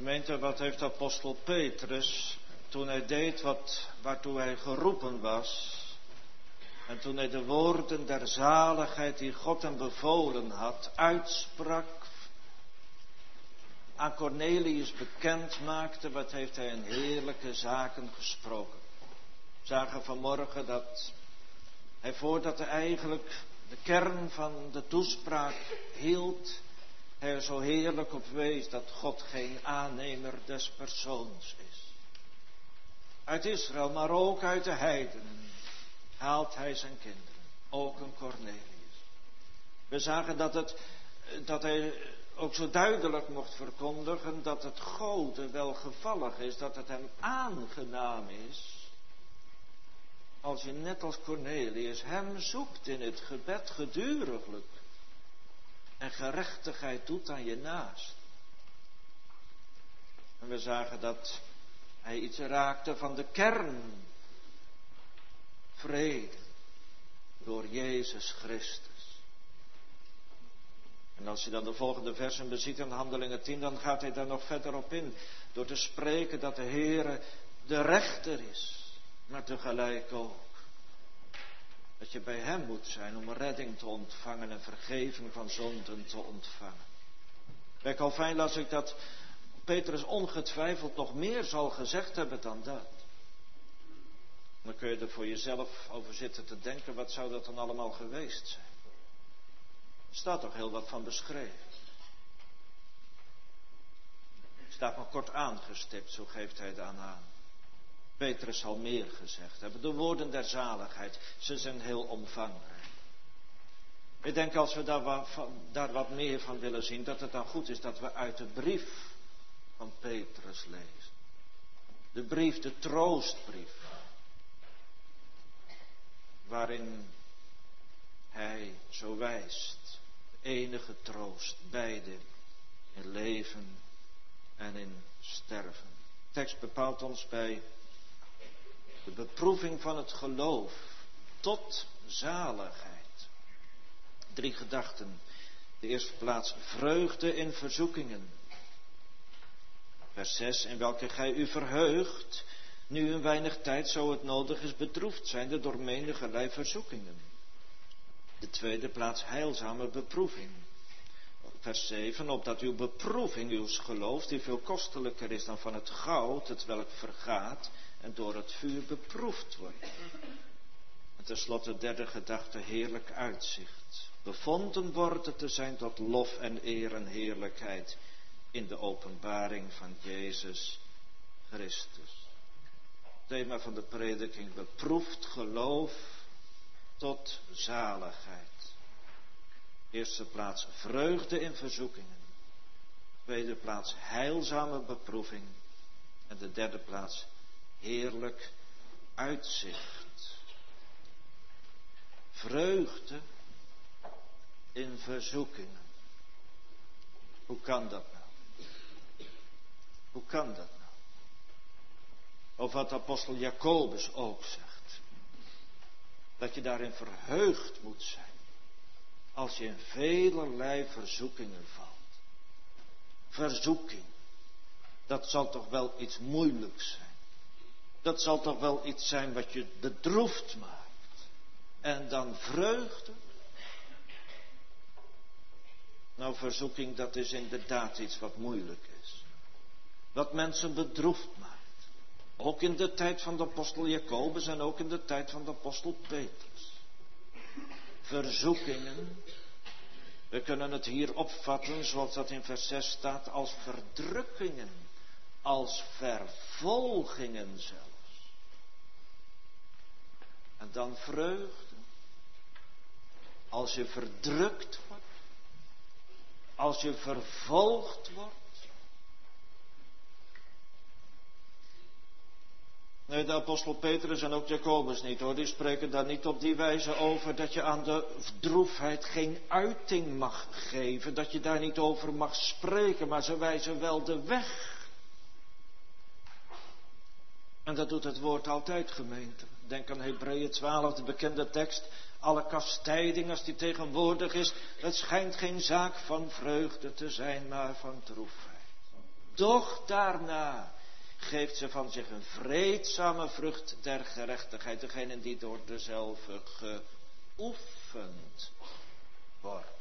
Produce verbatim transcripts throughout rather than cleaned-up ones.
Gemeente, wat heeft apostel Petrus, toen hij deed wat, waartoe hij geroepen was, en toen hij de woorden der zaligheid die God hem bevolen had, uitsprak, aan Cornelius bekend maakte, wat heeft hij in heerlijke zaken gesproken. We zagen vanmorgen dat hij, voordat hij eigenlijk de kern van de toespraak hield, hij er zo heerlijk op wees dat God geen aannemer des persoons is. Uit Israël, maar ook uit de heidenen haalt hij zijn kinderen, ook een Cornelius. We zagen dat, het, dat hij ook zo duidelijk mocht verkondigen dat het Gode welgevallig is, dat het hem aangenaam is, als je net als Cornelius hem zoekt in het gebed geduriglijk en gerechtigheid doet aan je naast. En we zagen dat hij iets raakte van de kern. Vrede door Jezus Christus. En als je dan de volgende versen beziet in Handelingen tien, dan gaat hij daar nog verder op in. Door te spreken dat de Heere de rechter is, maar tegelijk ook dat je bij hem moet zijn om redding te ontvangen en vergeving van zonden te ontvangen. Bij Calvijn las ik dat Petrus ongetwijfeld nog meer zal gezegd hebben dan dat. Dan kun je er voor jezelf over zitten te denken, wat zou dat dan allemaal geweest zijn? Er staat toch heel wat van beschreven. Er staat maar kort aangestipt, zo geeft hij het aan aan. Petrus zal meer gezegd hebben. De woorden der zaligheid, ze zijn heel omvangrijk. Ik denk als we daar wat, van, daar wat meer van willen zien, dat het dan goed is dat we uit de brief van Petrus lezen. De brief, de troostbrief. Waarin hij zo wijst. De enige troost, beide in leven en in sterven. De tekst bepaalt ons bij de beproeving van het geloof tot zaligheid. Drie gedachten. De eerste plaats, vreugde in verzoekingen. Vers zes, in welke gij u verheugt, nu een weinig tijd, zo het nodig is, bedroefd zijnde door menigerlei verzoekingen. De tweede plaats, heilzame beproeving. Vers zeven, opdat uw beproeving, uw geloof, die veel kostelijker is dan van het goud, het welk vergaat en door het vuur beproefd wordt. En tenslotte de derde gedachte, heerlijk uitzicht. Bevonden worden te zijn tot lof en eer en heerlijkheid in de openbaring van Jezus Christus. Thema van de prediking, beproefd geloof tot zaligheid. Eerste plaats vreugde in verzoekingen. Tweede plaats heilzame beproeving. En de derde plaats heerlijk uitzicht. Vreugde in verzoekingen. Hoe kan dat nou? Hoe kan dat nou? Of wat apostel Jacobus ook zegt. Dat je daarin verheugd moet zijn. Als je in velerlei verzoekingen valt. Verzoeking. Dat zal toch wel iets moeilijks zijn. Dat zal toch wel iets zijn wat je bedroefd maakt. En dan vreugde. Nou, verzoeking, dat is inderdaad iets wat moeilijk is. Wat mensen bedroefd maakt. Ook in de tijd van de apostel Jacobus en ook in de tijd van de apostel Petrus. Verzoekingen. We kunnen het hier opvatten, zoals dat in vers zes staat, als verdrukkingen. Als vervolgingen zelfs. En dan vreugde. Als je verdrukt wordt. Als je vervolgd wordt. Nee, de apostel Petrus en ook Jacobus niet hoor. Die spreken daar niet op die wijze over dat je aan de droefheid geen uiting mag geven. Dat je daar niet over mag spreken, maar ze wijzen wel de weg. En dat doet het woord altijd, gemeente. Denk aan Hebreeën twaalf, de bekende tekst. Alle kastijding als die tegenwoordig is, het schijnt geen zaak van vreugde te zijn, maar van droefheid. Doch daarna geeft ze van zich een vreedzame vrucht der gerechtigheid. Degene die door dezelfde geoefend wordt.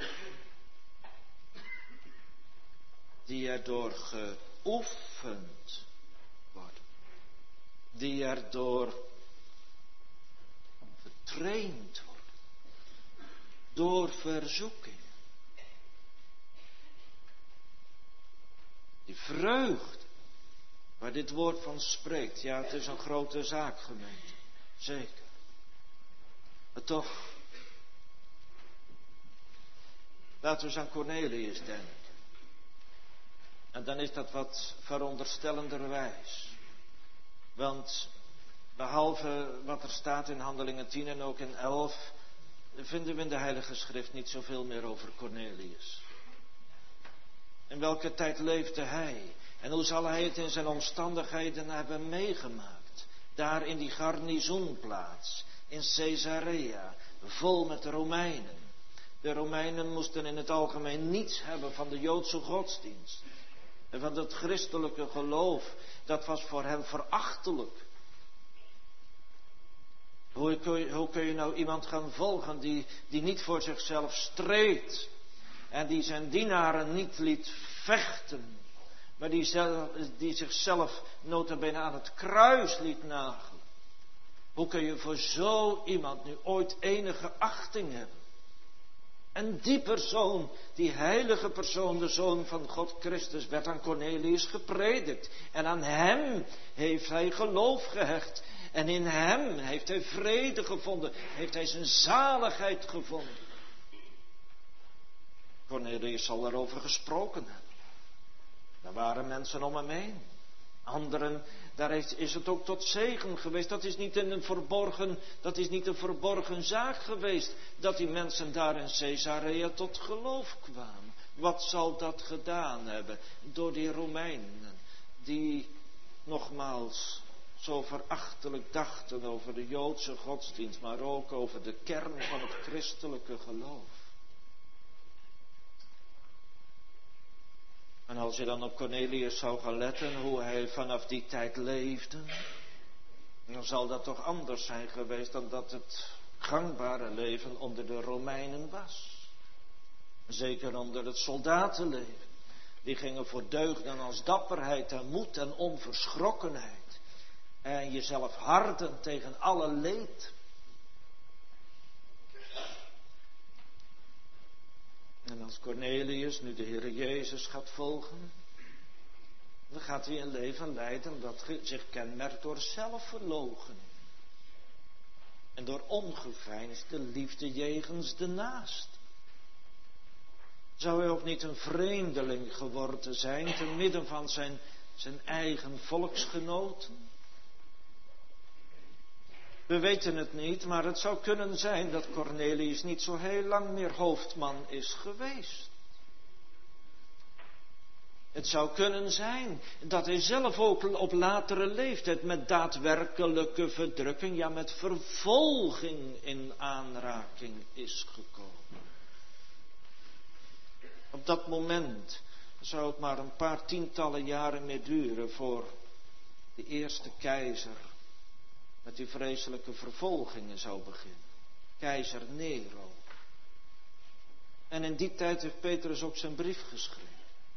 Die erdoor geoefend wordt. Die erdoor getraind wordt. Door verzoeking. Die vreugde. Waar dit woord van spreekt. Ja, het is een grote zaak, gemeente. Zeker. Maar toch. Laten we eens aan Cornelius denken. En dan is dat wat veronderstellenderwijs. Want behalve wat er staat in Handelingen tien en ook in elf... vinden we in de Heilige Schrift niet zoveel meer over Cornelius. In welke tijd leefde hij? En hoe zal hij het in zijn omstandigheden hebben meegemaakt? Daar in die garnizoenplaats, in Caesarea, vol met de Romeinen. De Romeinen moesten in het algemeen niets hebben van de Joodse godsdienst. En van het christelijke geloof, dat was voor hen verachtelijk. Hoe kun je, hoe kun je nou iemand gaan volgen die, die niet voor zichzelf streed? En die zijn dienaren niet liet vechten. Maar die, zelf, die zichzelf nota bene aan het kruis liet nagelen. Hoe kun je voor zo iemand nu ooit enige achting hebben? En die persoon, die heilige persoon, de Zoon van God Christus, werd aan Cornelius gepredikt. En aan hem heeft hij geloof gehecht. En in hem heeft hij vrede gevonden. Heeft hij zijn zaligheid gevonden. Cornelius zal erover gesproken hebben. Er waren mensen om hem heen. Anderen, daar is het ook tot zegen geweest. Dat is niet een verborgen, dat is niet een verborgen zaak geweest. Dat die mensen daar in Caesarea tot geloof kwamen. Wat zal dat gedaan hebben door die Romeinen. Die nogmaals zo verachtelijk dachten over de Joodse godsdienst. Maar ook over de kern van het christelijke geloof. En als je dan op Cornelius zou gaan letten, hoe hij vanaf die tijd leefde, dan zal dat toch anders zijn geweest dan dat het gangbare leven onder de Romeinen was. Zeker onder het soldatenleven. Die gingen voor deugden als dapperheid en moed en onverschrokkenheid. En jezelf harden tegen alle leed. En als Cornelius nu de Heer Jezus gaat volgen, dan gaat hij een leven leiden dat zich kenmerkt door zelfverloochening. En door ongeveinsde liefde jegens de naast. Zou hij ook niet een vreemdeling geworden zijn te midden van zijn, zijn eigen volksgenoten? We weten het niet, maar het zou kunnen zijn dat Cornelius niet zo heel lang meer hoofdman is geweest. Het zou kunnen zijn dat hij zelf ook op latere leeftijd met daadwerkelijke verdrukking, ja met vervolging in aanraking is gekomen. Op dat moment zou het maar een paar tientallen jaren meer duren voor de eerste keizer met die vreselijke vervolgingen zou beginnen. Keizer Nero. En in die tijd heeft Petrus ook zijn brief geschreven.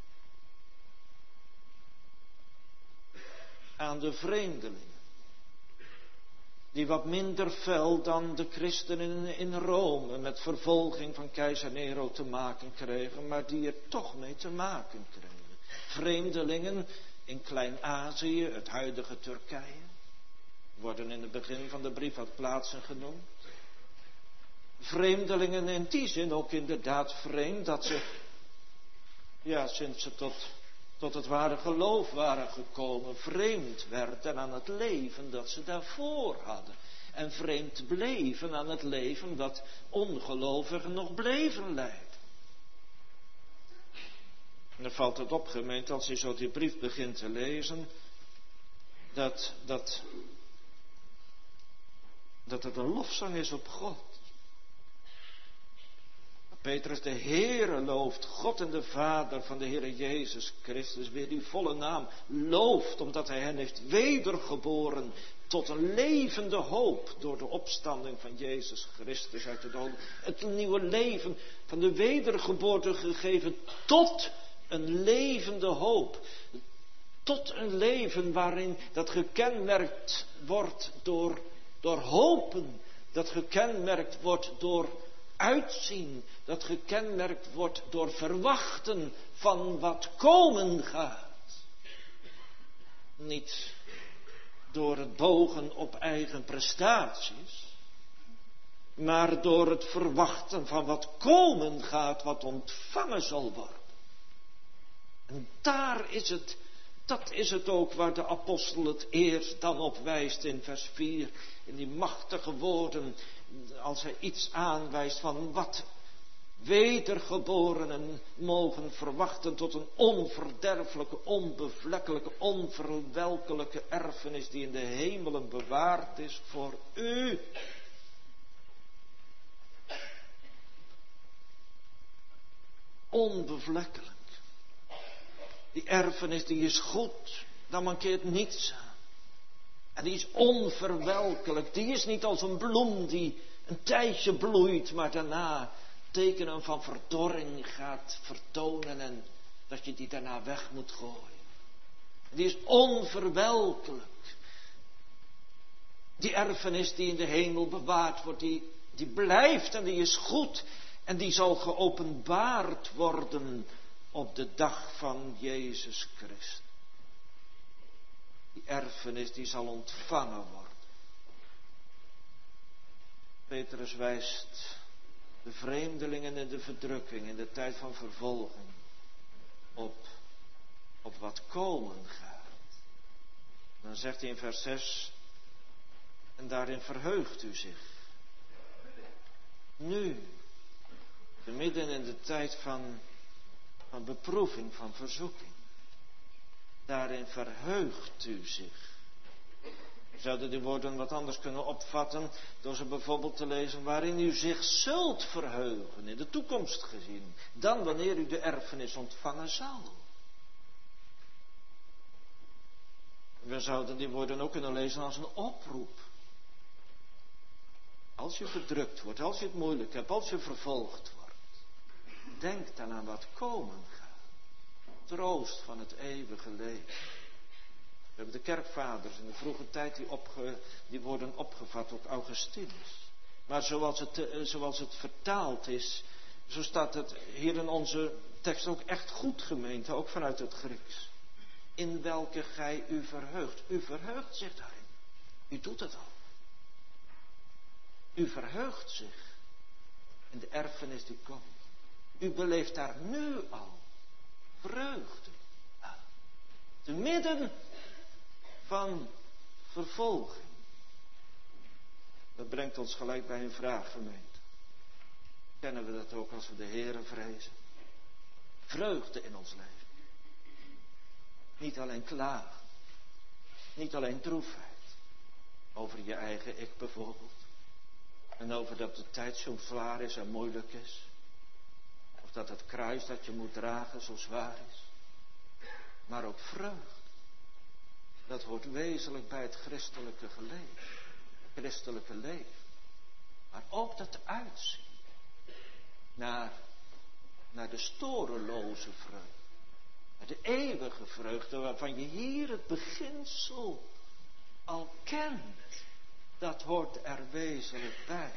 Aan de vreemdelingen. Die wat minder fel dan de christenen in Rome met vervolging van keizer Nero te maken kregen. Maar die er toch mee te maken kregen. Vreemdelingen in Klein-Azië, het huidige Turkije. Worden in het begin van de brief wat plaatsen genoemd. Vreemdelingen in die zin ook inderdaad vreemd dat ze, ja, sinds ze tot, tot het ware geloof waren gekomen, vreemd werden aan het leven dat ze daarvoor hadden. En vreemd bleven aan het leven dat ongelovigen nog bleven leiden. En dan valt het op, gemeente, als je zo die brief begint te lezen, dat, dat, dat het een lofzang is op God. Petrus de Heere looft, God en de Vader van de Heere Jezus Christus, weer die volle naam looft, omdat hij hen heeft wedergeboren tot een levende hoop door de opstanding van Jezus Christus uit de doden. Het nieuwe leven van de wedergeboorte gegeven tot een levende hoop. Tot een leven waarin dat gekenmerkt wordt door, door hopen, dat gekenmerkt wordt door uitzien, dat gekenmerkt wordt door verwachten van wat komen gaat. Niet door het bogen op eigen prestaties, maar door het verwachten van wat komen gaat, wat ontvangen zal worden. En daar is het, dat is het ook waar de apostel het eerst dan op wijst in vers vier, in die machtige woorden, als hij iets aanwijst van wat wedergeborenen mogen verwachten tot een onverderfelijke, onbevlekkelijke, onverwelkelijke erfenis die in de hemelen bewaard is voor u. Onbevlekkelijk. Die erfenis die is goed, daar mankeert niets aan. En die is onverwelkelijk, die is niet als een bloem die een tijdje bloeit, maar daarna tekenen van verdorring gaat vertonen en dat je die daarna weg moet gooien. Die is onverwelkelijk. Die erfenis die in de hemel bewaard wordt, die, die blijft en die is goed en die zal geopenbaard worden op de dag van Jezus Christus. Die erfenis die zal ontvangen worden. Petrus wijst de vreemdelingen in de verdrukking, in de tijd van vervolging, op, op wat komen gaat. Dan zegt hij in vers zes, en daarin verheugt u zich. Nu, te midden in de tijd van, van beproeving, van verzoeking, daarin verheugt u zich. We zouden die woorden wat anders kunnen opvatten door ze bijvoorbeeld te lezen waarin u zich zult verheugen, in de toekomst gezien, dan wanneer u de erfenis ontvangen zal. We zouden die woorden ook kunnen lezen als een oproep. Als je verdrukt wordt, als je het moeilijk hebt, als je vervolgd wordt, denk dan aan wat komen gaat. Troost van het eeuwige leven. We hebben de kerkvaders in de vroege tijd die, opge, die worden opgevat, ook Augustinus. Maar zoals het, zoals het vertaald is, zo staat het hier in onze tekst ook echt goed, gemeente, ook vanuit het Grieks. In welke gij u verheugt. U verheugt zich daarin. U doet het al. U verheugt zich in de erfenis die komt. U beleeft daar nu al vreugde aan. Te midden van vervolging. Dat brengt ons gelijk bij een vraag, gemeente. Kennen we dat ook als we de Heere vrezen? Vreugde in ons leven. Niet alleen klagen. Niet alleen droefheid. Over je eigen ik bijvoorbeeld. En over dat de tijd zo zwaar is en moeilijk is. Of dat het kruis dat je moet dragen zo zwaar is. Maar ook vreugde. Dat hoort wezenlijk bij het christelijke leven. Christelijke leven. Maar ook dat uitzien. Naar, naar de storeloze vreugde. Naar de eeuwige vreugde waarvan je hier het beginsel al kent. Dat hoort er wezenlijk bij.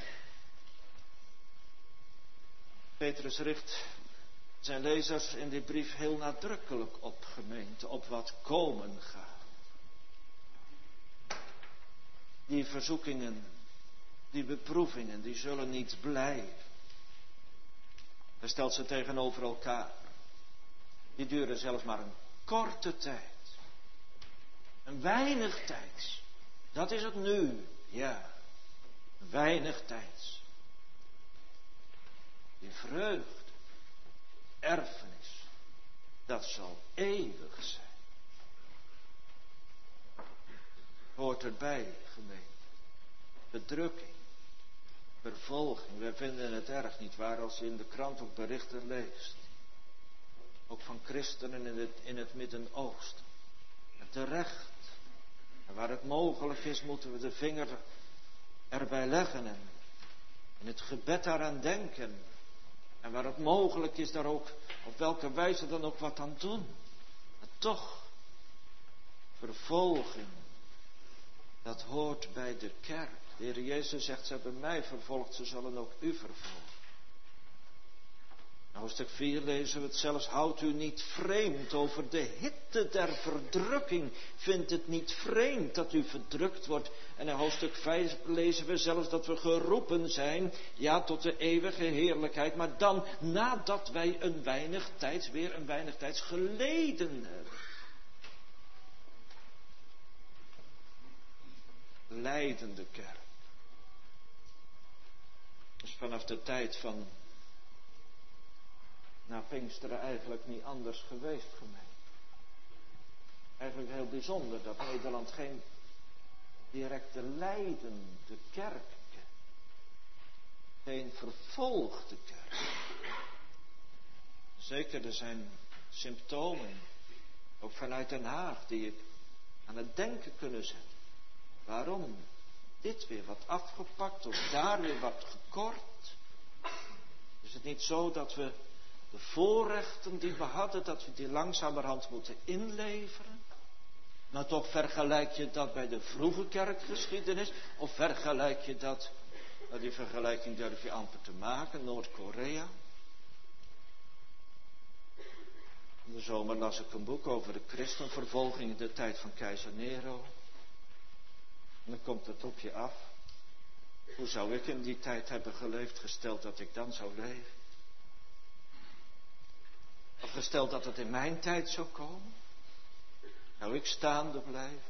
Petrus richt zijn lezers in die brief heel nadrukkelijk op, gemeente, op wat komen gaat. Die verzoekingen, die beproevingen, die zullen niet blijven. Hij stelt ze tegenover elkaar. Die duren zelfs maar een korte tijd. Een weinig tijds. Dat is het nu, ja. Weinig tijds. Die vreugde, erfenis, dat zal eeuwig zijn. Hoort erbij, gemeente. Bedrukking, vervolging. Wij vinden het erg, niet waar, als je in de krant ook berichten leest. Ook van christenen in het, in het Midden-Oosten. En terecht. En waar het mogelijk is, moeten we de vinger erbij leggen. En in het gebed daaraan denken. En waar het mogelijk is, daar ook op welke wijze dan ook wat aan doen. Maar toch, vervolging, dat hoort bij de kerk. De Heer Jezus zegt, ze hebben mij vervolgd, ze zullen ook u vervolgen. In hoofdstuk vier lezen we het zelfs, houdt u niet vreemd over de hitte der verdrukking. Vindt het niet vreemd dat u verdrukt wordt. En in hoofdstuk vijf lezen we zelfs dat we geroepen zijn, ja, tot de eeuwige heerlijkheid. Maar dan, nadat wij een weinig tijds, weer een weinig tijds geleden hebben. Lijdende kerk. Dus vanaf de tijd van na Pinksteren eigenlijk niet anders geweest, gemeente. Eigenlijk heel bijzonder dat Nederland geen directe lijdende kerk kent. Geen vervolgde kerk. Zeker, er zijn symptomen, ook vanuit Den Haag, die ik aan het denken kunnen zetten. Waarom dit weer wat afgepakt of daar weer wat gekort? Is het niet zo dat we de voorrechten die we hadden, dat we die langzamerhand moeten inleveren? Nou, toch vergelijk je dat bij de vroege kerkgeschiedenis? Of vergelijk je dat, nou, die vergelijking durf je amper te maken, Noord-Korea? In de zomer las ik een boek over de christenvervolging in de tijd van keizer Nero. En dan komt het op je af. Hoe zou ik in die tijd hebben geleefd, gesteld dat ik dan zou leven? Of gesteld dat het in mijn tijd zou komen? Zou ik staande blijven?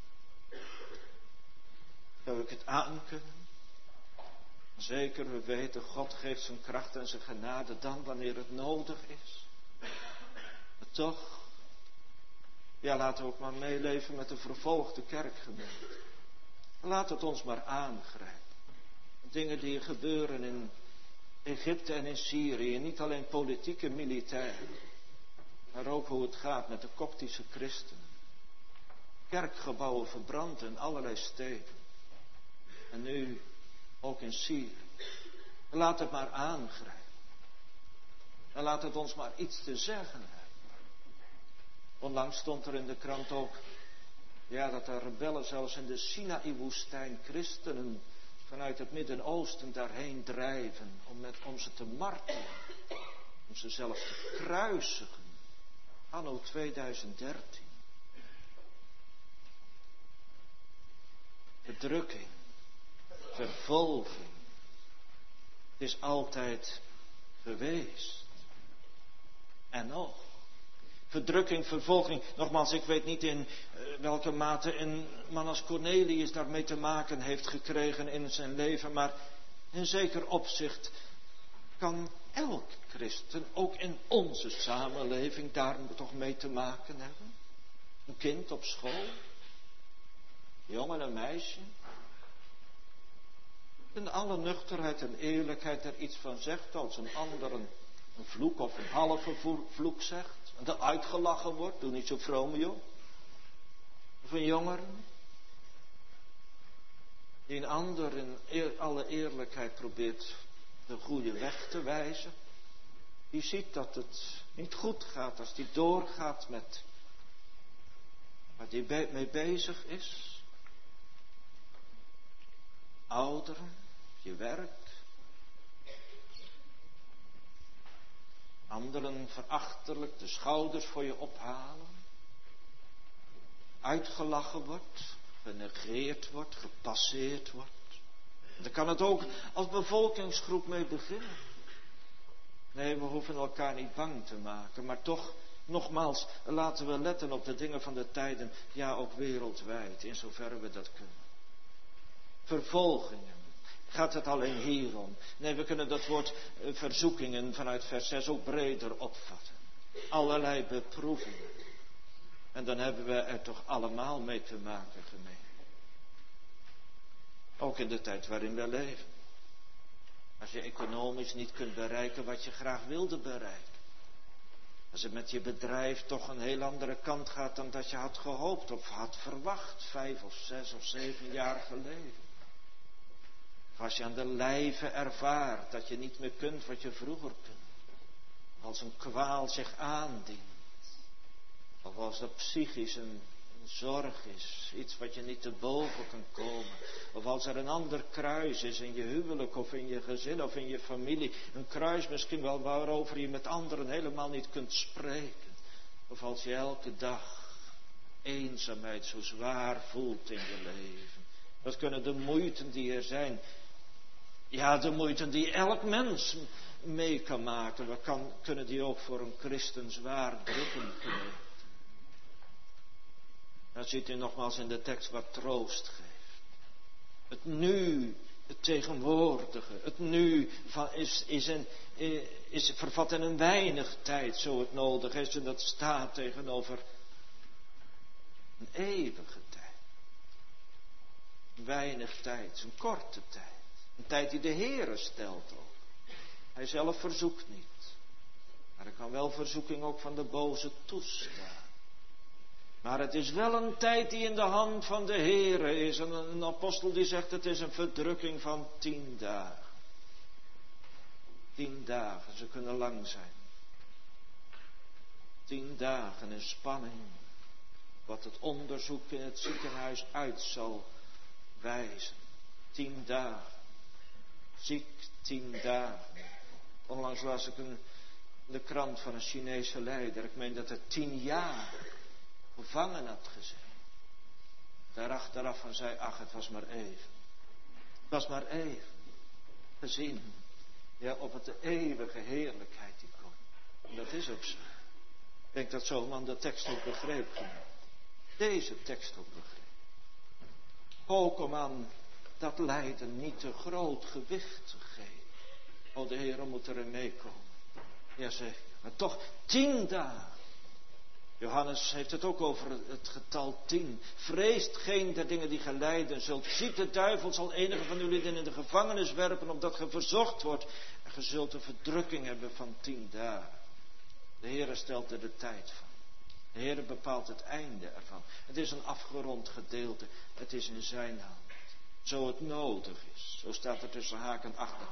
Zou ik het aankunnen? Zeker, we weten, God geeft zijn kracht en zijn genade dan wanneer het nodig is. Maar toch, ja, laten we ook maar meeleven met de vervolgde kerkgemeente. Laat het ons maar aangrijpen. Dingen die gebeuren in Egypte en in Syrië, niet alleen politiek en militair, maar ook hoe het gaat met de Koptische christenen. Kerkgebouwen verbrand in allerlei steden. En nu ook in Syrië. Laat het maar aangrijpen. En laat het ons maar iets te zeggen hebben. Onlangs stond er in de krant ook, ja, dat de rebellen zelfs in de Sinaï-woestijn christenen vanuit het Midden-Oosten daarheen drijven om, met, om ze te martelen. Om ze zelfs te kruisigen. Anno tweeduizend dertien. Verdrukking. Vervolging. Het is altijd geweest. En nog. Verdrukking, vervolging. Nogmaals, ik weet niet in uh, welke mate een man als Cornelius daarmee te maken heeft gekregen in zijn leven. Maar in zeker opzicht kan elk christen, ook in onze samenleving, daar toch mee te maken hebben. Een kind op school. Een jongen en een meisje. In alle nuchterheid en eerlijkheid er iets van zegt als een ander een, een vloek of een halve vloek zegt. En dat uitgelachen wordt, doe niet zo vroom joh. Of een jongeren die een ander in eer, alle eerlijkheid probeert de goede weg te wijzen. Die ziet dat het niet goed gaat als die doorgaat met waar die mee bezig is. Ouderen, je werk. Anderen verachtelijk de schouders voor je ophalen. Uitgelachen wordt, genegeerd wordt, gepasseerd wordt. Daar kan het ook als bevolkingsgroep mee beginnen. Nee, we hoeven elkaar niet bang te maken. Maar toch, nogmaals, laten we letten op de dingen van de tijden. Ja, ook wereldwijd, in zoverre we dat kunnen. Vervolgingen. Gaat het alleen hierom? Nee, we kunnen dat woord uh, verzoekingen vanuit vers zes ook breder opvatten. Allerlei beproevingen. En dan hebben we er toch allemaal mee te maken, gemeente. Ook in de tijd waarin we leven. Als je economisch niet kunt bereiken wat je graag wilde bereiken. Als het met je bedrijf toch een heel andere kant gaat dan dat je had gehoopt of had verwacht. Vijf of zes of zeven jaar geleden. Of als je aan de lijve ervaart dat je niet meer kunt wat je vroeger kunt. Of als een kwaal zich aandient. Of als dat psychisch een, een zorg is. Iets wat je niet te boven kan komen. Of als er een ander kruis is in je huwelijk of in je gezin of in je familie. Een kruis misschien wel waarover je met anderen helemaal niet kunt spreken. Of als je elke dag eenzaamheid zo zwaar voelt in je leven. Dat kunnen de moeiten die er zijn. Ja, de moeiten die elk mens mee kan maken. We kan, kunnen die ook voor een christen zwaar drukken kunnen. Dan ziet u nogmaals in de tekst wat troost geeft. Het nu, het tegenwoordige, het nu van, is, is, een, is vervat in een weinig tijd zo het nodig is. En dat staat tegenover een eeuwige tijd. Een weinig tijd, een korte tijd. Een tijd die de Heere stelt ook. Hij zelf verzoekt niet. Maar er kan wel verzoeking ook van de boze toestaan. Maar het is wel een tijd die in de hand van de Heere is. En een apostel die zegt het is een verdrukking van tien dagen. Tien dagen, ze kunnen lang zijn. Tien dagen in spanning. Wat het onderzoek in het ziekenhuis uit zal wijzen. Tien dagen. Ziek tien dagen. Onlangs las ik een, de krant van een Chinese leider. Ik meen dat hij tien jaar gevangen had gezeten. Daar achteraf van zei, ach, het was maar even. Het was maar even. Gezien. Ja, op het de eeuwige heerlijkheid die komt. En dat is ook zo. Ik denk dat zo'n man de tekst ook begreep. Deze tekst ook begreep. Ook om aan dat lijden niet te groot gewicht te geven. O, de Heer moet erin meekomen. Jazeker. Maar toch tien dagen. Johannes heeft het ook over het getal tien. Vreest geen der dingen die ge lijden zult. Ziet, de duivel zal enige van jullie in de gevangenis werpen, omdat ge verzocht wordt. En ge zult een verdrukking hebben van tien dagen. De Heer stelt er de tijd van. De Heer bepaalt het einde ervan. Het is een afgerond gedeelte. Het is in zijn hand. Zo het nodig is. Zo staat er tussen haken achter.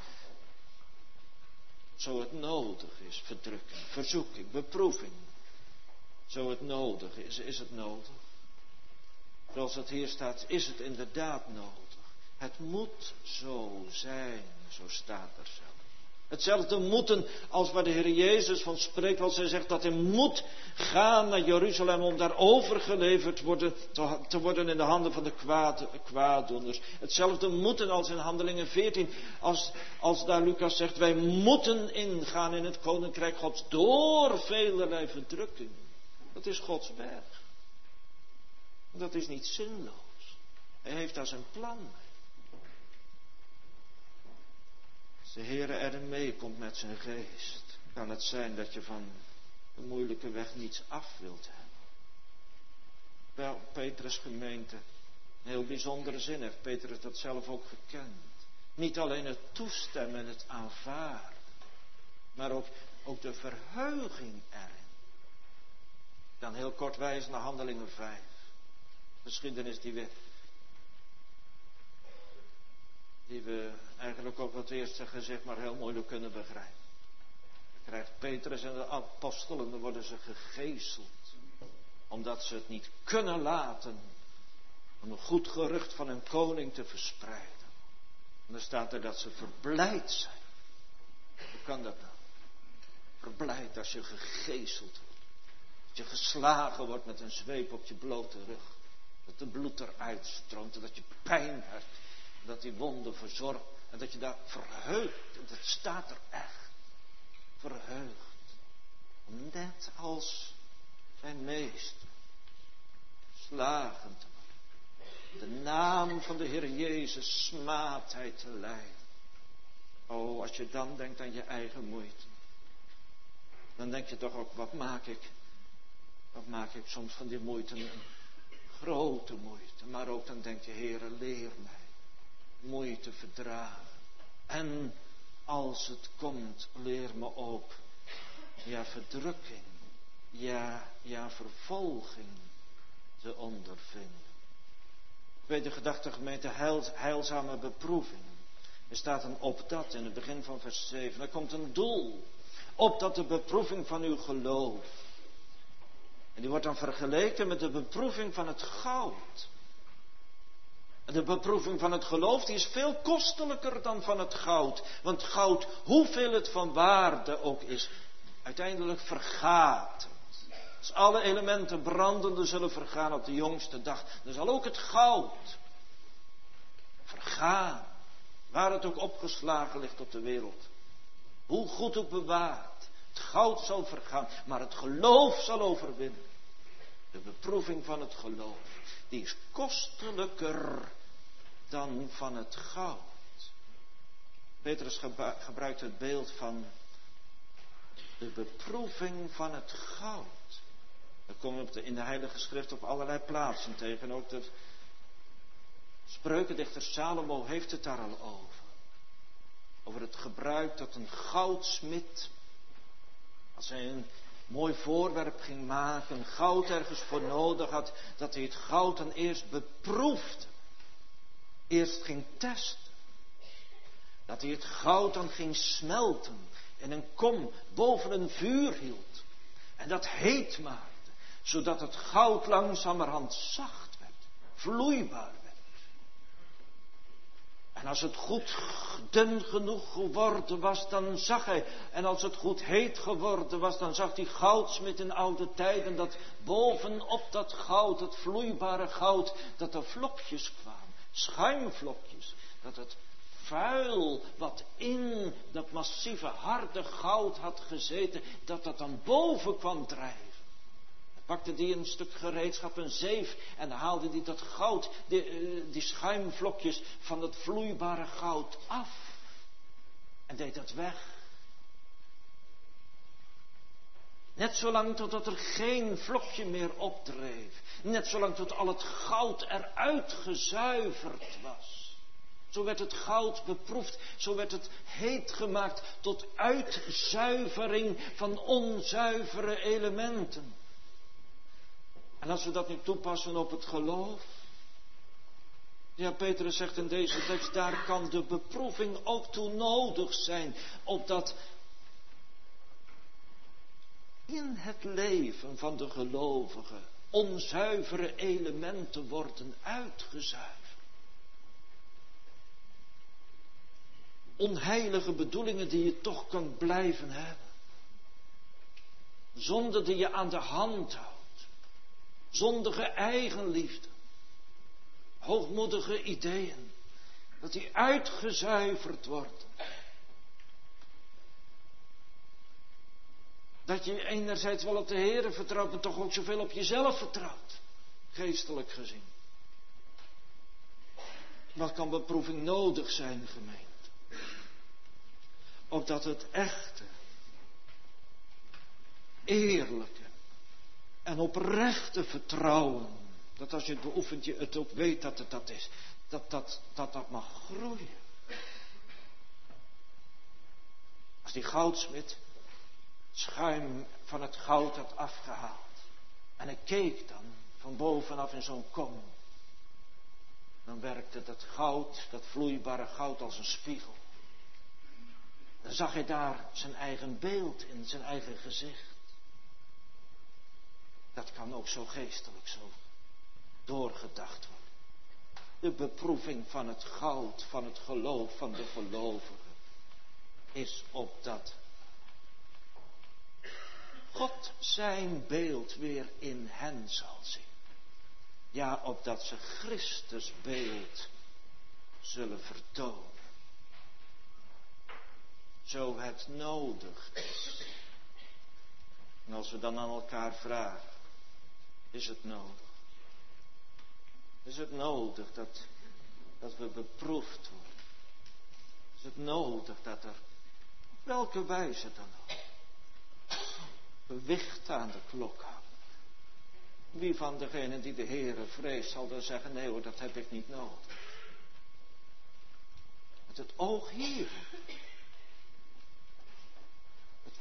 Zo het nodig is. Verdrukking, verzoeking, beproeving. Zo het nodig is. Is het nodig? Zoals het hier staat, is het inderdaad nodig. Het moet zo zijn. Zo staat er zelf. Hetzelfde moeten als waar de Heer Jezus van spreekt, als hij zegt dat hij moet gaan naar Jeruzalem om daar overgeleverd worden, te worden in de handen van de kwaad, kwaaddoeners. Hetzelfde moeten als in Handelingen veertien, als, als daar Lucas zegt, wij moeten ingaan in het Koninkrijk Gods door velerlei verdrukkingen. Dat is Gods werk. Dat is niet zinloos. Hij heeft daar zijn plan mee. Als de Heere erin meekomt met zijn geest, kan het zijn dat je van de moeilijke weg niets af wilt hebben. Wel, Petrus gemeente, een heel bijzondere zin heeft Petrus dat zelf ook gekend. Niet alleen het toestemmen en het aanvaarden, maar ook, ook de verheuging erin. Dan heel kort wijzen naar Handelingen vijf. Geschiedenis die we... Die we eigenlijk ook wat eerst gezegd maar heel moeilijk kunnen begrijpen. Dan krijgt Petrus en de apostelen, dan worden ze gegezeld. Omdat ze het niet kunnen laten om een goed gerucht van hun koning te verspreiden. En dan staat er dat ze verblijd zijn. Hoe kan dat nou? Verblijd als je gegezeld wordt. Dat je geslagen wordt met een zweep op je blote rug. Dat de bloed eruit stroomt en dat je pijn hebt. Dat die wonden verzorgt. En dat je daar verheugt. En dat staat er echt. Verheugd. Net als zijn meester. Slagen te maken. De naam van de Heer Jezus smaadt hij te lijden. Oh, als je dan denkt aan je eigen moeite. Dan denk je toch ook, wat maak ik? Wat maak ik soms van die moeite? Een grote moeite. Maar ook dan denk je, Heere, leer mij moeite verdragen. En als het komt, leer me ook, ja, verdrukking, ja, ja, vervolging te ondervinden. Tweede gedachte, gemeente, heil, heilzame beproeving. Er staat een opdat in het begin van vers zeven. Er komt een doel. Opdat de beproeving van uw geloof. En die wordt dan vergeleken met de beproeving van het goud. En de beproeving van het geloof, die is veel kostelijker dan van het goud. Want goud, hoeveel het van waarde ook is, uiteindelijk vergaat het. Als alle elementen brandende zullen vergaan op de jongste dag, dan zal ook het goud vergaan. Waar het ook opgeslagen ligt op de wereld. Hoe goed ook bewaard. Het goud zal vergaan, maar het geloof zal overwinnen. De beproeving van het geloof, die is kostelijker dan van het goud. Petrus gebruikt het beeld van de beproeving van het goud. Dat komt in de Heilige Schrift op allerlei plaatsen tegen. Ook de spreukendichter Salomo heeft het daar al over. Over het gebruik dat een goudsmid, als hij een mooi voorwerp ging maken, goud ergens voor nodig had, dat hij het goud dan eerst beproefde. Eerst ging testen. Dat hij het goud dan ging smelten in een kom boven een vuur hield. En dat heet maakte, zodat het goud langzamerhand zacht werd, vloeibaar werd. En als het goed dun genoeg geworden was, dan zag hij. En als het goed heet geworden was, dan zag die goudsmid in oude tijden dat bovenop dat goud, dat vloeibare goud, dat er vlokjes kwamen, schuimvlokjes. Dat het vuil wat in dat massieve harde goud had gezeten, dat dat dan boven kwam drijven. Pakte die een stuk gereedschap, een zeef, en dan haalde die dat goud, die, uh, die schuimvlokjes van het vloeibare goud af. En deed dat weg. Net zolang totdat er geen vlokje meer opdreef. Net zolang tot al het goud eruit gezuiverd was. Zo werd het goud beproefd, zo werd het heet gemaakt tot uitzuivering van onzuivere elementen. En als we dat nu toepassen op het geloof. Ja, Petrus zegt in deze tekst, daar kan de beproeving ook toe nodig zijn. Opdat in het leven van de gelovige onzuivere elementen worden uitgezuiverd. Onheilige bedoelingen die je toch kan blijven hebben. Zonde die je aan de hand houdt. Zondige eigenliefde. Hoogmoedige ideeën. Dat die uitgezuiverd worden. Dat je enerzijds wel op de Heere vertrouwt, maar toch ook zoveel op jezelf vertrouwt. Geestelijk gezien. Wat kan beproeving nodig zijn, gemeente? Opdat het echte, eerlijke en oprechte vertrouwen, dat als je het beoefent, je het ook weet dat het dat is, dat dat, dat, dat mag groeien. Als die goudsmid schuim van het goud had afgehaald en hij keek dan van bovenaf in zo'n kom, dan werkte dat goud, dat vloeibare goud als een spiegel. Dan zag hij daar zijn eigen beeld in, zijn eigen gezicht. Dat kan ook zo geestelijk zo doorgedacht worden. De beproeving van het goud, van het geloof van de gelovigen, is opdat God zijn beeld weer in hen zal zien. Ja, opdat ze Christus beeld zullen vertonen. Zo het nodig is. En als we dan aan elkaar vragen, is het nodig? Is het nodig dat, dat we beproefd worden? Is het nodig dat er, op welke wijze dan ook, gewicht aan de klok hangt? Wie van degenen die de Heere vreest zal dan zeggen, nee hoor, dat heb ik niet nodig. Met het oog hier.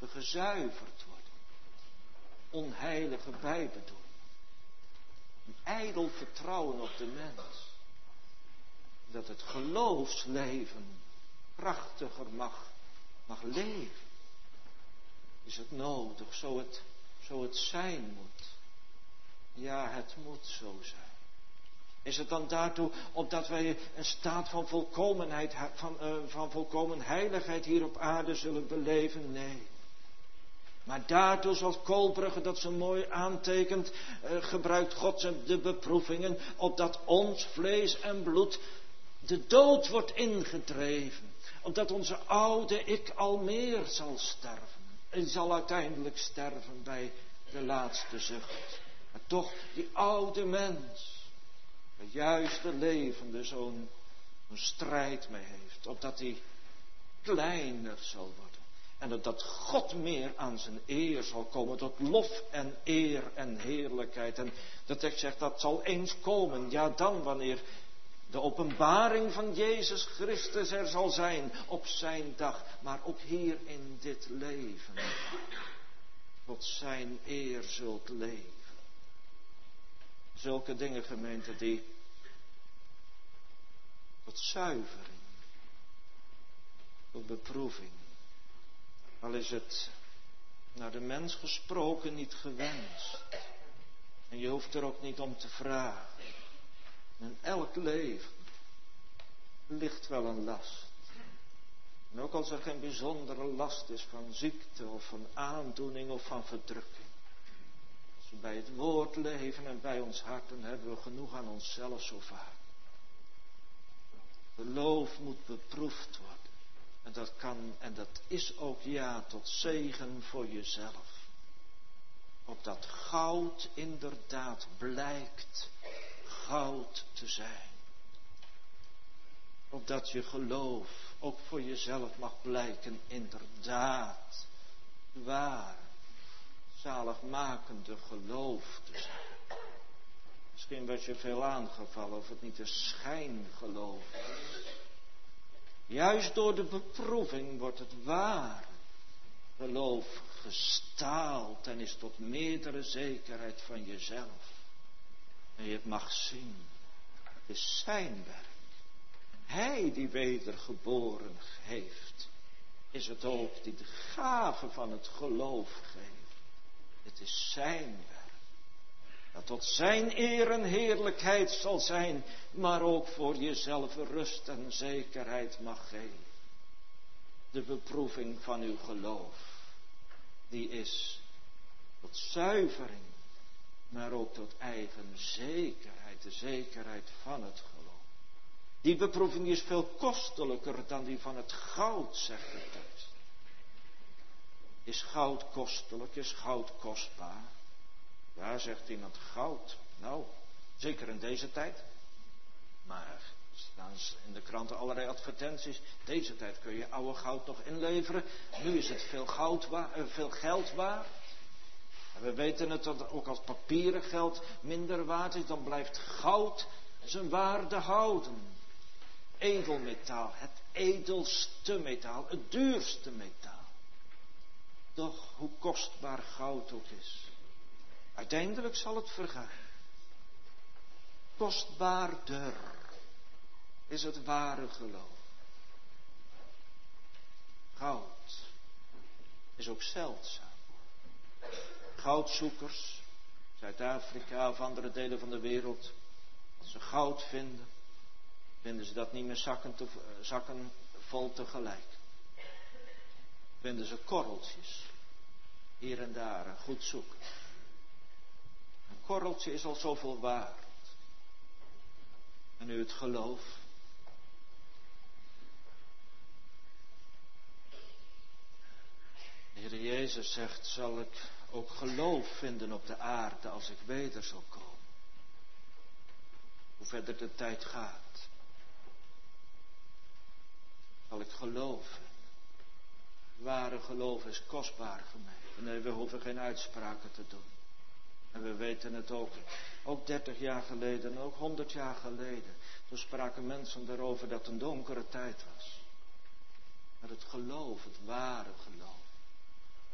we gezuiverd worden. Onheilige bijbedoeling. Een ijdel vertrouwen op de mens. Dat het geloofsleven krachtiger mag, mag leven. Is het nodig, zo het, zo het zijn moet. Ja, het moet zo zijn. Is het dan daartoe opdat wij een staat van volkomenheid, van, uh, van volkomen heiligheid hier op aarde zullen beleven? Nee. Maar daartoe, zoals Koolbrugge dat zo mooi aantekent, uh, gebruikt God de beproevingen, opdat ons vlees en bloed de dood wordt ingedreven. Opdat onze oude ik al meer zal sterven. En zal uiteindelijk sterven bij de laatste zucht. Maar toch, die oude mens, de juiste levende, zo'n zo'n strijd mee heeft. Opdat hij kleiner zal worden. En opdat God meer aan zijn eer zal komen. Tot lof en eer en heerlijkheid. En de tekst zegt dat zal eens komen. Ja, dan wanneer de openbaring van Jezus Christus er zal zijn op zijn dag. Maar ook hier in dit leven. Tot zijn eer zult leven. Zulke dingen, gemeente, die tot zuivering, tot beproeving. Al is het naar de mens gesproken niet gewenst. En je hoeft er ook niet om te vragen. In elk leven ligt wel een last. En ook als er geen bijzondere last is van ziekte of van aandoening of van verdrukking. Als we bij het woord leven en bij ons hart, dan hebben we genoeg aan onszelf zo vaak. Geloof moet beproefd worden. En dat kan, en dat is ook ja tot zegen voor jezelf. Opdat goud inderdaad blijkt goud te zijn. Opdat je geloof ook voor jezelf mag blijken inderdaad waar, zaligmakende geloof te zijn. Misschien werd je veel aangevallen of het niet een schijngeloof is. Juist door de beproeving wordt het ware geloof gestaald en is tot meerdere zekerheid van jezelf. En je het mag zien. Het is zijn werk. Hij die wedergeboren heeft, is het ook die de gave van het geloof geeft. Het is zijn werk. Dat tot zijn eer en heerlijkheid zal zijn, maar ook voor jezelf rust en zekerheid mag geven. De beproeving van uw geloof, die is tot zuivering, maar ook tot eigen zekerheid, de zekerheid van het geloof. Die beproeving is veel kostelijker dan die van het goud, zegt de tekst. Is goud kostelijk? Is goud kostbaar? Ja, zegt iemand, goud. Nou, zeker in deze tijd. Maar er staan in de kranten allerlei advertenties. Deze tijd kun je oude goud nog inleveren. Nu is het veel, goud wa- veel geld waard. En we weten het dat ook als papieren geld minder waard is. Dan blijft goud zijn waarde houden. Edelmetaal, het edelste metaal, het duurste metaal. Doch hoe kostbaar goud ook is, uiteindelijk zal het vergaan. Kostbaarder is het ware geloof. Goud is ook zeldzaam. Goudzoekers, Zuid-Afrika of andere delen van de wereld, als ze goud vinden, vinden ze dat niet meer zakken, te, zakken vol tegelijk. Vinden ze korreltjes, hier en daar, en goed zoeken. Een korreltje is al zoveel waard. En nu het geloof. De Heer Jezus zegt, zal ik ook geloof vinden op de aarde als ik weder zal komen. Hoe verder de tijd gaat. Zal ik geloven. Ware geloof is kostbaar gemeente. Nee, we hoeven geen uitspraken te doen. En we weten het ook. Ook dertig jaar geleden, ook honderd jaar geleden. Toen spraken mensen erover dat het een donkere tijd was. Maar het geloof, het ware geloof.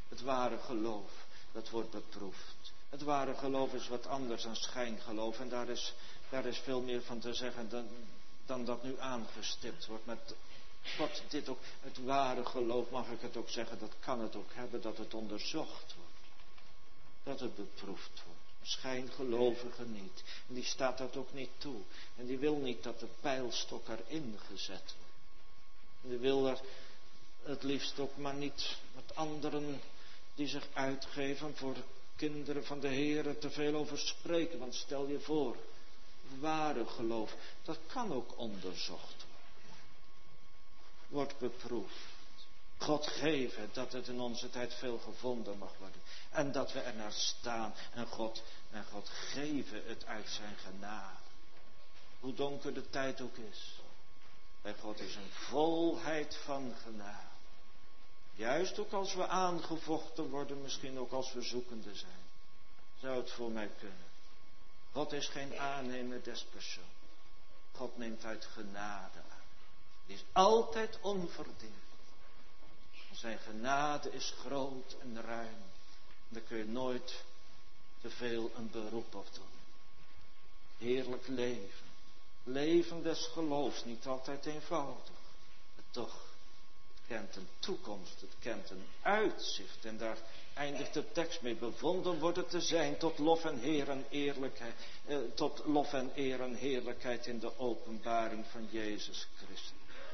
Het ware geloof, dat wordt beproefd. Het ware geloof is wat anders dan schijngeloof. En daar is, daar is veel meer van te zeggen dan, dan dat nu aangestipt wordt. Met God, dit ook, het ware geloof, mag ik het ook zeggen, dat kan het ook hebben, dat het onderzocht wordt. Dat het beproefd wordt. Schijngelovige niet. En die staat dat ook niet toe. En die wil niet dat de pijlstok erin gezet wordt. En die wil er het liefst ook maar niet met anderen die zich uitgeven voor kinderen van de Heere te veel over spreken. Want stel je voor, ware geloof, dat kan ook onderzocht worden. Wordt beproefd. God geven dat het in onze tijd veel gevonden mag worden. En dat we er naar staan. En God, en God geven het uit zijn genade. Hoe donker de tijd ook is. Bij God is een volheid van genade. Juist ook als we aangevochten worden, misschien ook als we zoekende zijn. Zou het voor mij kunnen. God is geen aannemer des persoons. God neemt uit genade aan. Die is altijd onverdiend. Zijn genade is groot en ruim. Daar kun je nooit te veel een beroep op doen. Heerlijk leven. Leven des geloofs, niet altijd eenvoudig. Maar toch, het kent een toekomst, het kent een uitzicht. En daar eindigt de tekst mee. Bevonden worden te zijn tot lof en eer en eerlijkheid. Eh, tot lof en eer en heerlijkheid in de openbaring van Jezus Christus.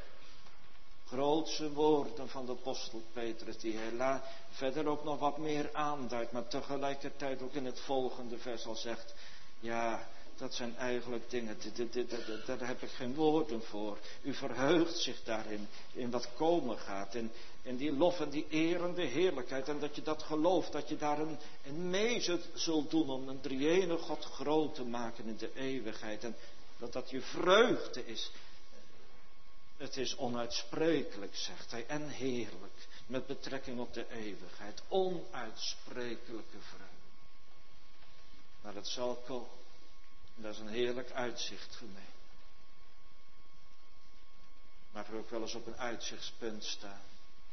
Grootse woorden van de apostel Petrus, die helaas verder ook nog wat meer aanduidt, maar tegelijkertijd ook in het volgende vers al zegt, ja, dat zijn eigenlijk dingen, dit, dit, dit, daar heb ik geen woorden voor. U verheugt zich daarin, in wat komen gaat, in, in die lof en die eer en de heerlijkheid, en dat je dat gelooft, dat je daarin in mee zult doen om een drie-ene God groot te maken in de eeuwigheid, en dat dat je vreugde is. Het is onuitsprekelijk, zegt hij, en heerlijk, met betrekking op de eeuwigheid. Onuitsprekelijke vreugde. Maar het zal komen. Dat is een heerlijk uitzicht voor mij. Mag er ook wel eens op een uitzichtspunt staan.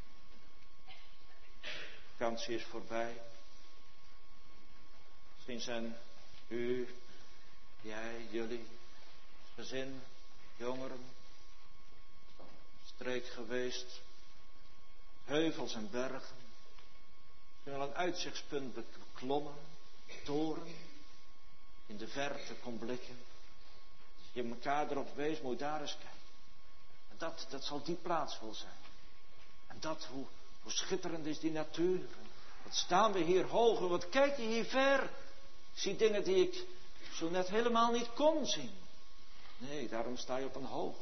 De vakantie is voorbij. Misschien zijn u, jij, jullie, gezin, jongeren, streek geweest, heuvels en bergen. Je wel een uitzichtspunt beklommen, toren, in de verte kon blikken. Als je elkaar erop wees, moet je daar eens kijken. En dat, dat zal die plaats wel zijn. En dat, hoe, hoe schitterend is die natuur. Wat staan we hier hoog en wat kijk je hier ver. Ik zie dingen die ik zo net helemaal niet kon zien. Nee, daarom sta je op een hoogte.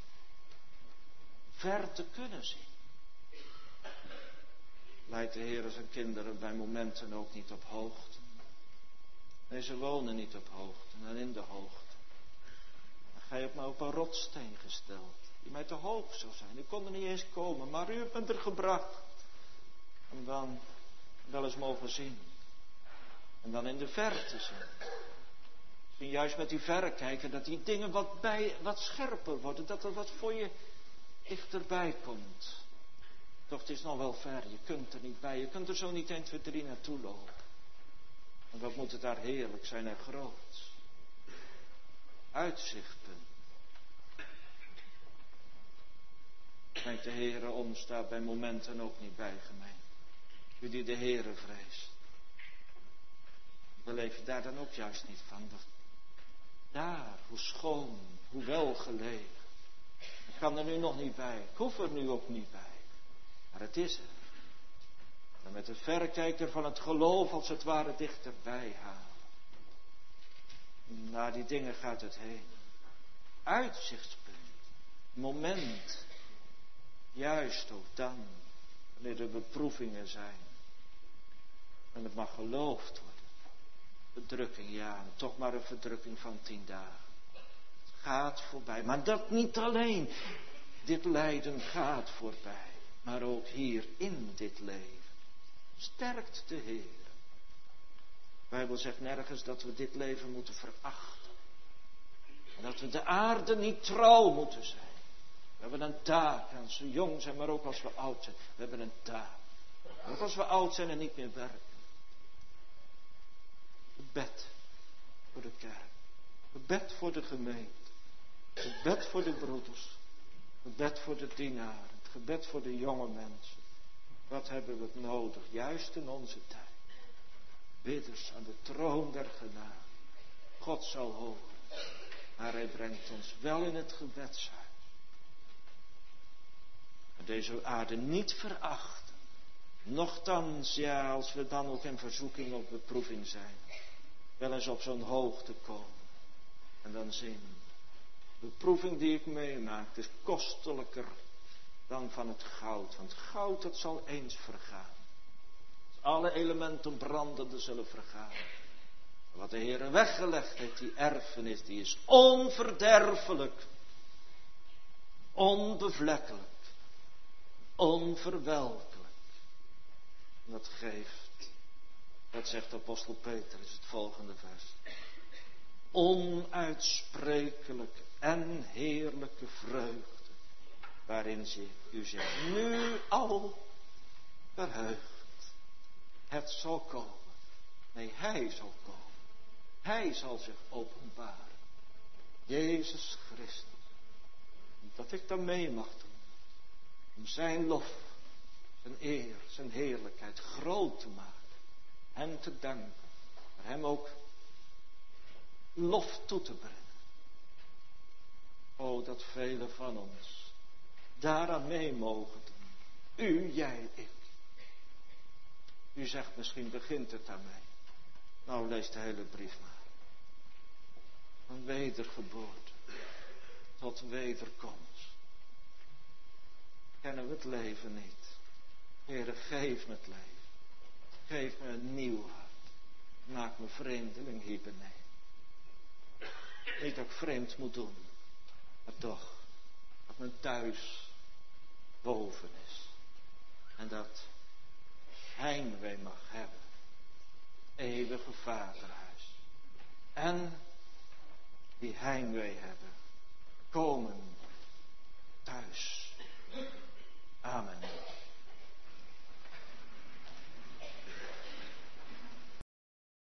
Ver te kunnen zien. Leidt de Heer zijn kinderen bij momenten ook niet op hoogte. Nee, ze wonen niet op hoogte en in de hoogte. Dan ga je op mij op een rotssteen gesteld. Die mij te hoog zou zijn. Ik kon er niet eens komen, maar u hebt me er gebracht. En dan wel eens mogen zien. En dan in de verte zien. Misschien juist met die verrekijker dat die dingen wat, bij, wat scherper worden. Dat er wat voor je dichterbij komt. Toch, het is nog wel ver. Je kunt er niet bij. Je kunt er zo niet één, twee, drie naartoe lopen. En wat moet het daar heerlijk zijn en groot. Uitzichten. Kijk, de Heere om staat bij momenten ook niet bij, gemeen. U die de Heere vreest. Beleef je daar dan ook juist niet van. Daar, hoe schoon, hoe welgelegen. Ik kan er nu nog niet bij. Ik hoef er nu ook niet bij. Maar het is er. En met de verrekijker van het geloof als het ware dichterbij halen. Naar die dingen gaat het heen. Uitzichtspunt. Moment. Juist ook dan. Wanneer er beproevingen zijn. En het mag geloofd worden. Verdrukking, ja. Toch maar een verdrukking van tien dagen. Het gaat voorbij. Maar dat niet alleen. Dit lijden gaat voorbij. Maar ook hier in dit leven. Sterkt de Heer. De Bijbel zegt nergens dat we dit leven moeten verachten. En dat we de aarde niet trouw moeten zijn. We hebben een taak, als we jong zijn, maar ook als we oud zijn. We hebben een taak. Ook als we oud zijn en niet meer werken. Gebed voor de kerk. Gebed voor de gemeente. Gebed voor de broeders. Gebed voor de dienaren. Het gebed voor de jonge mensen. Wat hebben we nodig, juist in onze tijd. Bidders aan de troon der genade. God zal horen. Maar hij brengt ons wel in het gebedshuis. En deze aarde niet verachten. Nochtans, ja, als we dan ook in verzoeking of beproeving zijn. Wel eens op zo'n hoogte komen. En dan zien. De beproeving die ik meemaak is kostelijker dan van het goud. Want goud, dat zal eens vergaan. Alle elementen brandende zullen vergaan. Wat de Heer weggelegd heeft, die erfenis, die is onverderfelijk. Onbevlekkelijk. Onverwelkelijk. En dat geeft, dat zegt de apostel Peter, is het volgende vers. Onuitsprekelijk en heerlijke vreugde. Waarin zich, u zich nu al verheugt. Het zal komen. Nee, hij zal komen. Hij zal zich openbaren. Jezus Christus. Dat ik dan mee mag doen. Om zijn lof, zijn eer, zijn heerlijkheid groot te maken. Hem te danken. Maar hem ook lof toe te brengen. O, dat velen van ons daaraan mee mogen doen. U, jij, ik. U zegt misschien, begint het daarmee. Nou, lees de hele brief maar. Van wedergeboorte tot wederkomst. Kennen we het leven niet. Heere, geef me het leven. Geef me een nieuw hart. Maak me vreemdeling hier beneden. Niet dat ik vreemd moet doen. Maar toch, dat mijn thuis boven is. En dat heimwee mag hebben. Eeuwige vaderhuis. En die heimwee hebben. Komen